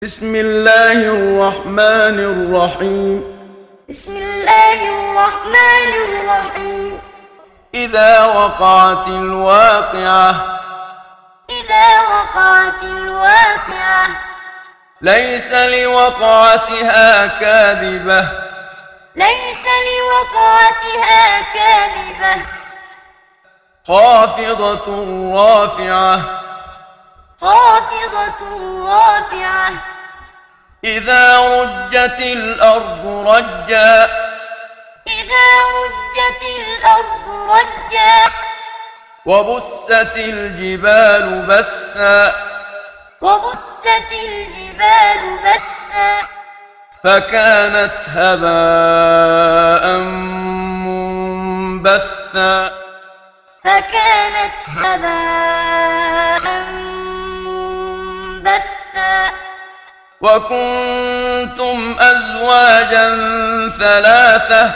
بسم الله الرحمن الرحيم. بسم الله الرحمن الرحيم. إذا وقعت الواقعة. إذا وقعت الواقعة. ليس لوقعتها كاذبة. ليس لوقعتها كاذبة. خافضة رافعة. خافضة رافعة. إذا رجت الأرض رجا. إذا رجت الأرض رجا. وبست الجبال بسا. وبست الجبال بسا. فكانت هباء منبثا. فكانت هباء منبثا. وكنتم أزواجا ثلاثة.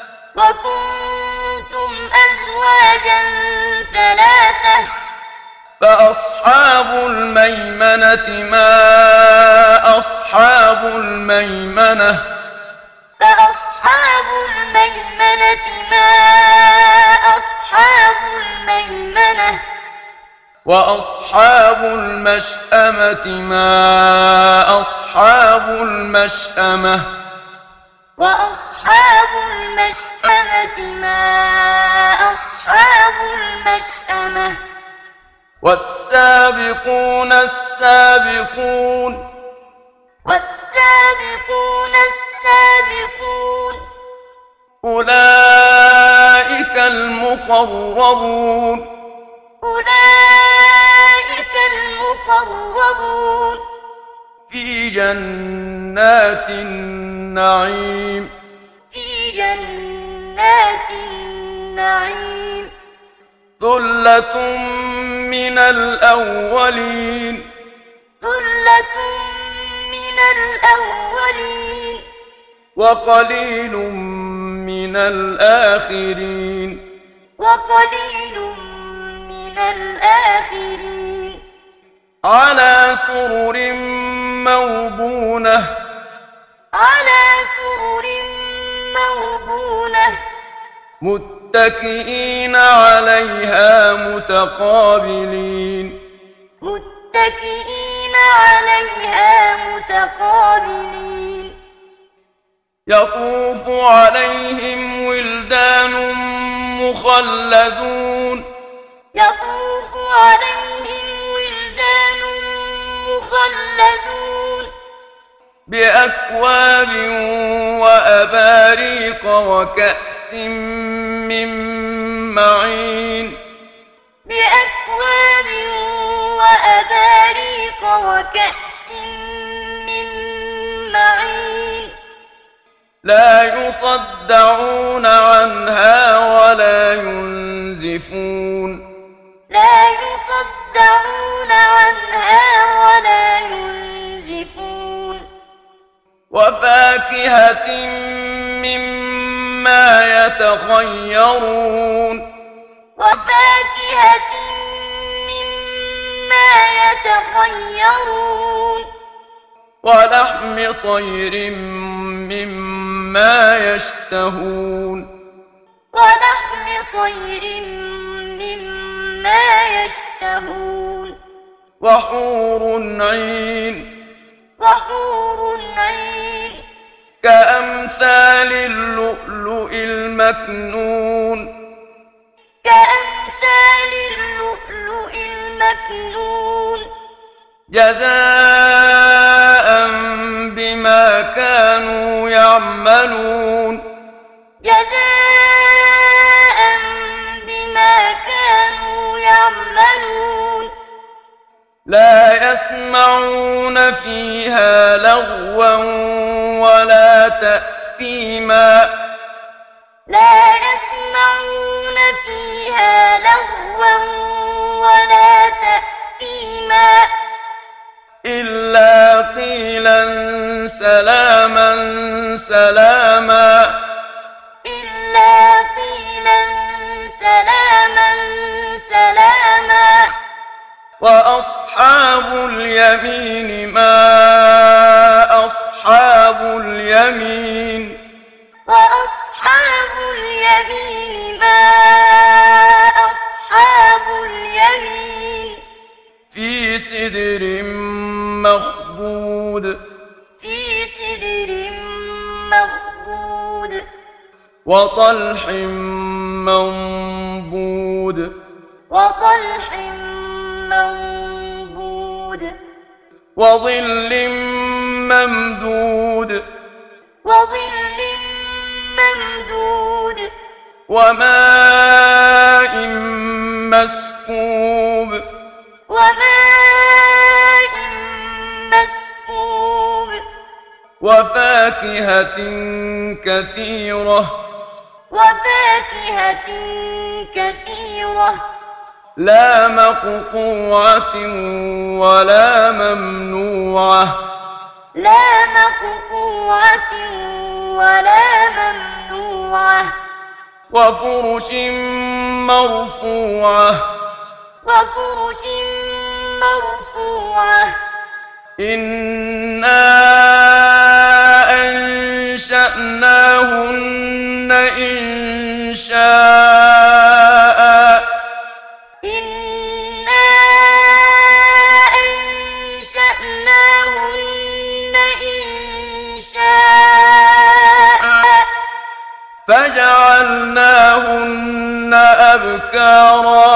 وكنتم أزواجا ثلاثة. فأصحاب الميمنة ما أصحاب الميمنة. فأصحاب الميمنة ما أصحاب الميمنة. وأصحاب المشأمة ما أصحاب المشأمة. وأصحاب المشأمة ما أصحاب المشأمة. والسابقون السابقون. والسابقون السابقون. أولئك المقربون. أولئك المقربون. في جنات النعيم. في جنات النعيم. ثلة من الأولين. ثلة من الأولين. وقليل من الآخرين. وقليل من الآخرين. على سرر موضونة. على سرر موضونة. متكئين عليها متقابلين. متكئين عليها متقابلين. يطوف عليهم ولدان مخلدون. يطوف عليهم ولدان مخلدون. بأكواب وأباريق وكأس من معين. بأكواب وأباريق وكأس من معين. لا يصدعون عنها ولا ينزفون. لا يصدعون عنها ولا ينزفون. وفاكهة مما يتخيرون. وفاكهة مما يتخيرون. ولحم طير مما يشتهون. ولحم طير مما يشتهون. وحور عين. وحور عين. كأمثال اللؤلؤ المكنون. كأمثال اللؤلؤ المكنون. جزاء بما كانوا يعملون. جزاء بما كانوا يعملون. لا يسمعون فيها لغوا ولا تأثيما. لا يسمعون فيها لغوا ولا تأثيما. إلا قيلا سلاما سلاما. إلا قيلا سلاما سلاما. وأصحاب اليمين ما أصحاب اليمين وأصحاب اليمين ما أصحاب اليمين في سدر مخضود في سدر مخضود وطلح منضود وطلح منضود وظل ممدود وظل ممدود وماء مسكوب وماء مسكوب وفاكهة كثيرة وفاكهة كثيرة لا مقطوعة ولا ممنوعة لا مقطوعة ولا ممنوعة وفرش مرفوعة وفرش مرفوعة إنا أنشأناهن إنشاء إنا أنشأناهن إنشاء فجعلناهن أبكارا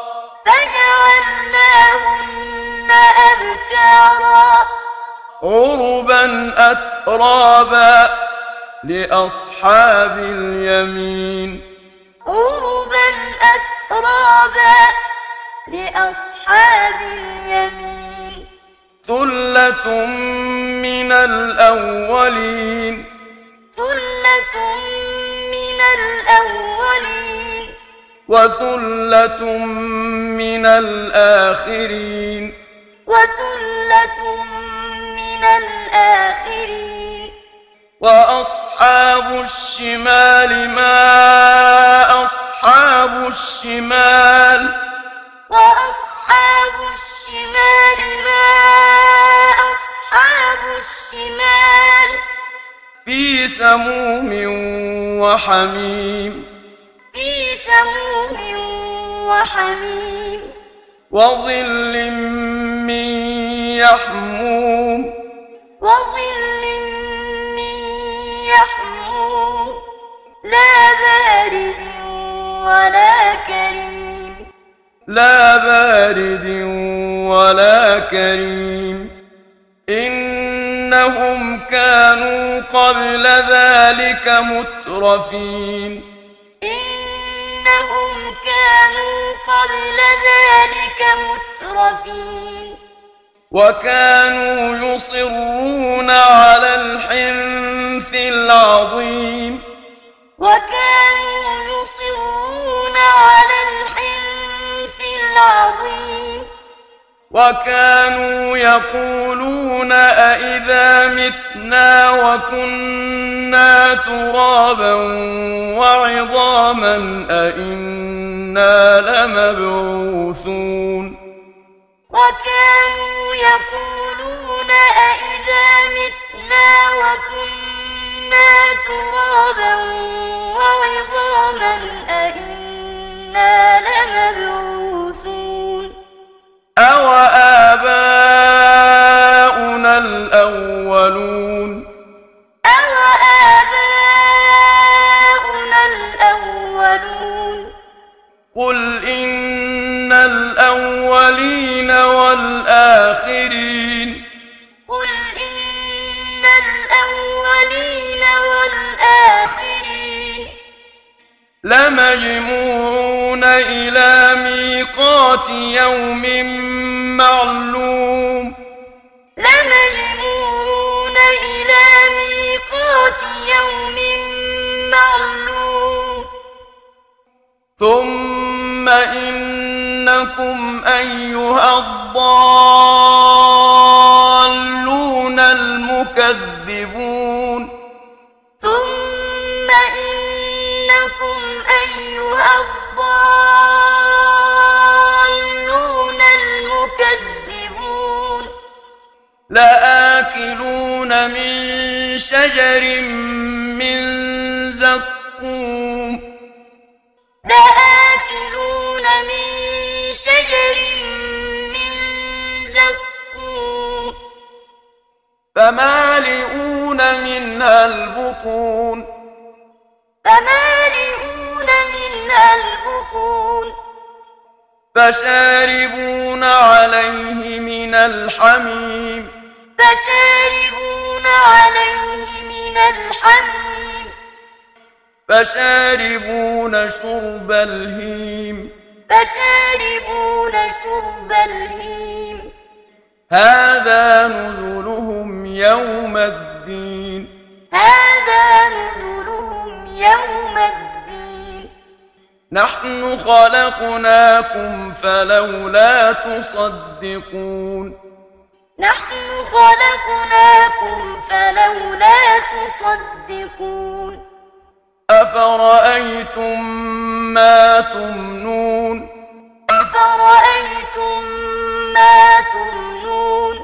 فجعلناهن أبكارا عربا أترابا لأصحاب اليمين عربا أترابا لأصحاب اليمين ثلة من الأولين ثلة من الأولين وثلة من الآخرين وثلة من الآخرين وأصحاب الشمال ما أصحاب الشمال وأصحاب الشمال ما أصحاب الشمال في سموم وحميم في سموم وحميم وظل من يحموم وظل من يحموم لا بارد ولا كريم لا بارد ولا كريم إنهم كانوا قبل ذلك مترفين إنهم كانوا قبل ذلك مترفين وكانوا يصرون على الحنث العظيم وكانوا يصرون على الحنث العظيم وكانوا يقولون أإذا متنا وكنا ترابا وعظاما أإنا لمبعوثون وكانوا يقولون أإذا متنا وكنا ترابا وعظاما أإنا لمبعوثون أو آباؤنا الأولون أو آباؤنا الأولون قل إن الأولين والآخرين قل إن الأولين والآخرين لمجموعون إلى ميقات يوم معلوم لمجموعون إلى ميقات يوم معلوم ثم إنكم أيها الضالون المكذبون ثم إنكم أيها الضالون المكذبون لآكلون من شجر من زقوم لآكلون من شجر من زقوم فمالئون منها البطون فمالئون منها البطون فشاربون عليه من الحميم فشاربون عليه من الحميم فشاربون شرب الهيم فشاربون شرب الهيم هذا نزلهم يوم الدين هذا نزلهم يوم الدين نحن خلقناكم فلولا تصدقون نحن خلقناكم فلولا تصدقون أفرأيتم ما تمنون أفرأيتم ما تمنون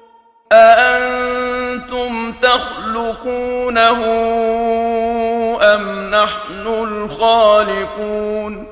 أأنتم تخلقونه أم نحن الخالقون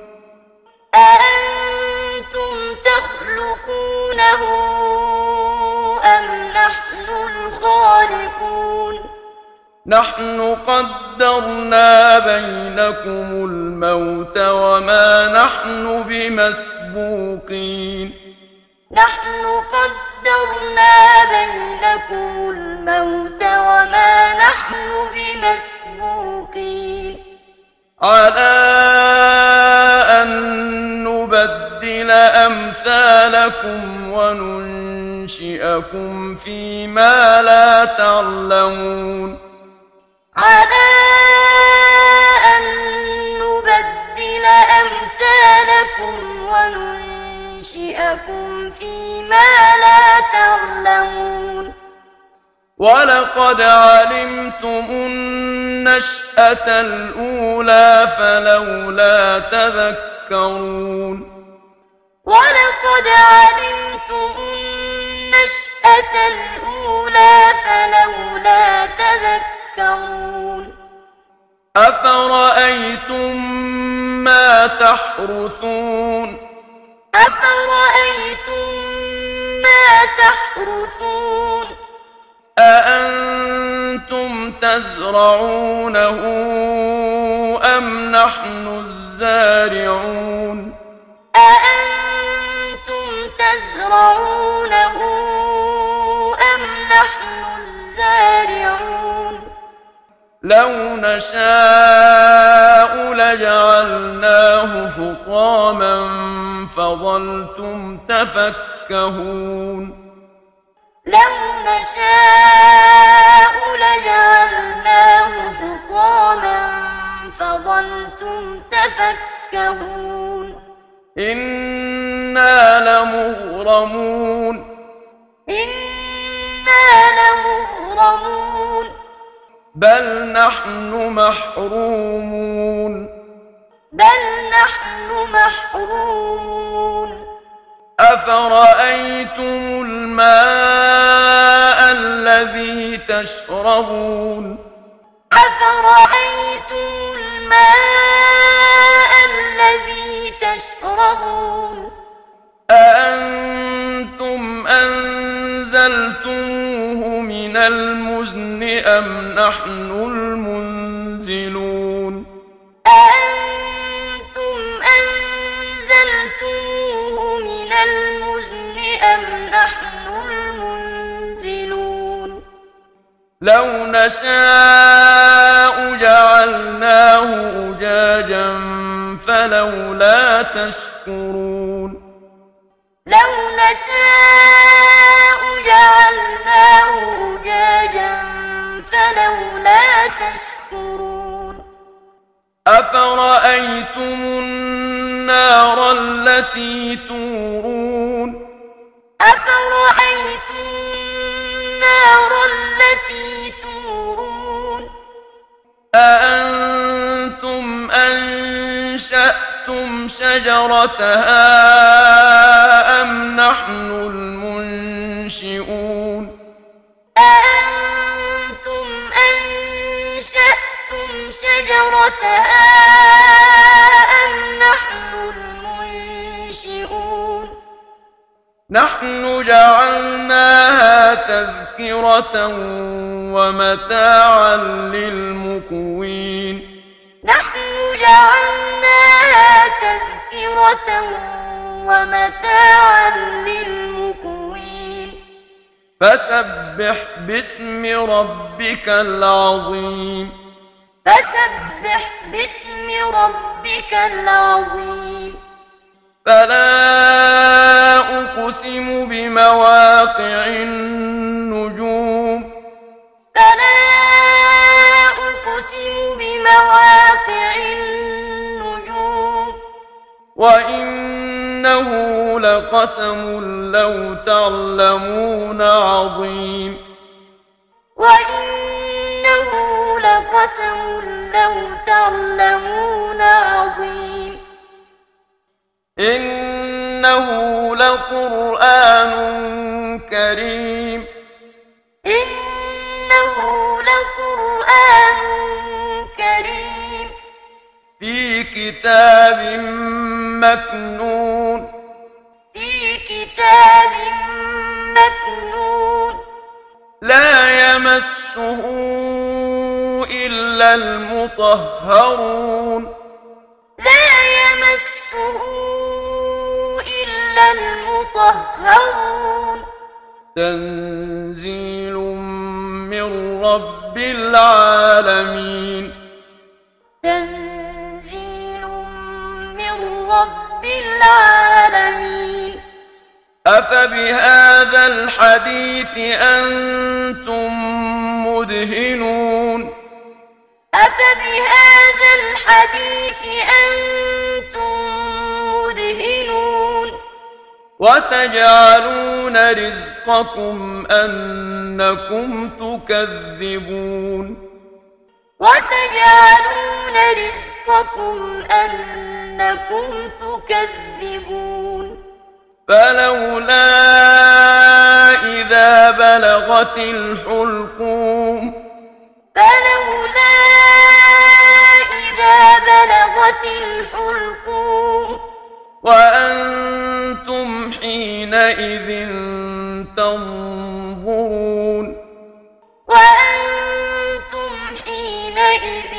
أأنتم تخلقونه أم نحن الخالقون نحن قدرنا بينكم الموت وما نحن بمسبوقين نحن قدرنا بينكم الموت وما نحن بمسبوقين على أن نبدل أمثالكم وننشئكم فيما لا تعلمون على أن نبدل أمثالكم وننشئكم فيما لا تعلمون ولقد علمتم النشأة الأولى فلولا تذكرون ولقد علمتم النشأة الأولى فلولا تذكرون أفرأيتم ما تحرثون أفرأيتم ما تحرثون أأنتم تزرعونه أم نحن الزارعون أأنتم تزرعونه أم نحن الزارعون لو نشاء لجعلناه حطاما فظلتم تفكهون لو نشاء لجعلناه حطاما فظلتم تفكهون إنا لمغرمون إنا لمغرمون بل نحن محرومون بل نحن محرومون أفرأيتم الماء الذي تشربون أفرأيتم الماء الذي تشربون أأنتم أنزلتموه من المزن أم نحن المنزلون أأنتم أنزلتموه من المزن أم نحن المنزلون لو نشاء جعلناه أجاجا فلولا تشكرون لو نشاء جعلناه أجاجا فلولا تشكرون أفرأيتم النار التي تورون أفرأيتم النار التي تورون أأنتم أنشأتم شجرتها أم نحن المنشئون أأنتم أنشأتم شجرتها أم نحن المنشئون نحن جعلناها تذكرة ومتاعا للمقوين نحن جعلناها تذكرة ومتاعا للمقوين فسبح باسم ربك العظيم فسبح باسم ربك العظيم فلا أقسم بمواقع النجوم فلا أقسم بمواقع النجوم وإنه لقسم لو تعلمون عظيم وإنه لقسم لو تعلمون عظيم إنه لقرآن كريم إنه لقرآن كريم في كتاب مكنون في كتاب مكنون لا يمسه إلا المطهرون لا يمسه إلا المطهرون تنزيل من رب العالمين تنزيل من رب العالمين أفبهذا الحديث أنتم مدهنون أفبهذا الحديث أنتم مدهنون وتجعلون رزقكم أنكم تكذبون وتجعلون رزقكم أنكم تكذبون فلولا إذا بلغت الحلقوم فلولا إذا بلغت الحلقوم وأنتم حينئذ تنظرون وأنتم حينئذ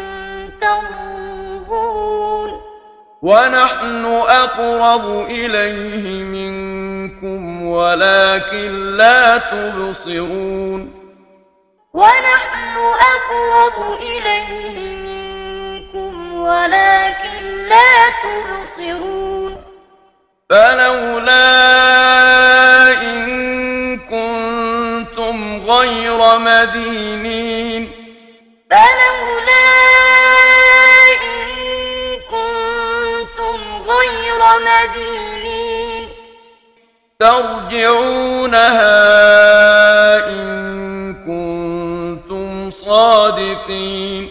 تنظرون ونحن أقرب إليه منكم ولكن لا تبصرون ونحن أقرب إليه منكم ولكن لا تبصرون فلولا إن كنتم غير مدينين فلولا إن كنتم غير مدينين ترجعونها إن كنتم صادقين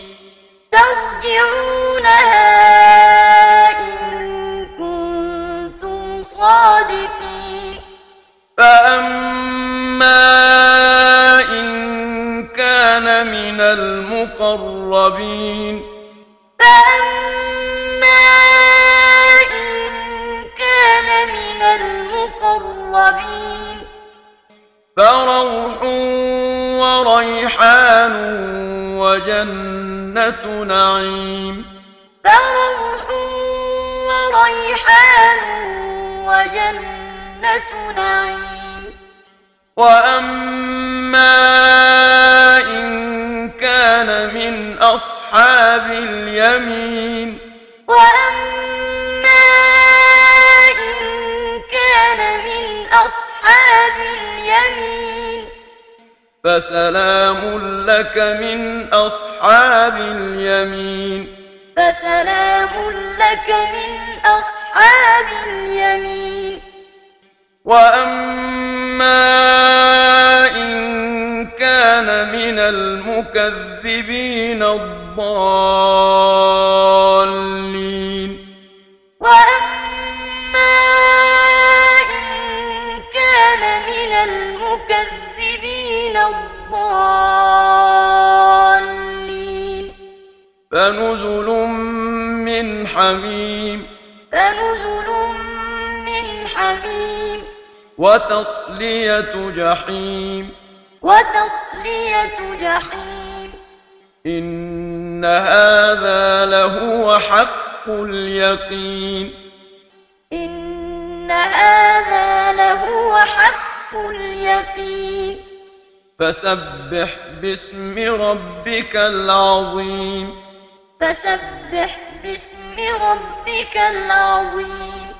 ترجعونها إن كنتم صادقين فأما إن كان من المقربين فأما إن كان من المقربين فروح وريحان وجنة نعيم فروح وريحان وجنة نعيم وأما إن كان من أصحاب اليمين وأما إن كان من أصحاب اليمين فسلام لك من أصحاب اليمين فسلام لك من أصحاب اليمين وأما إن كان من المكذبين الضالين وأما إن كان من المكذبين الضالين الضالين فنزل من حميم فنزل من حميم وتصلية جحيم وتصلية جحيم إن هذا لهو حق اليقين إن هذا لهو حق اليقين فسبح باسم ربك العظيم فسبح باسم ربك العظيم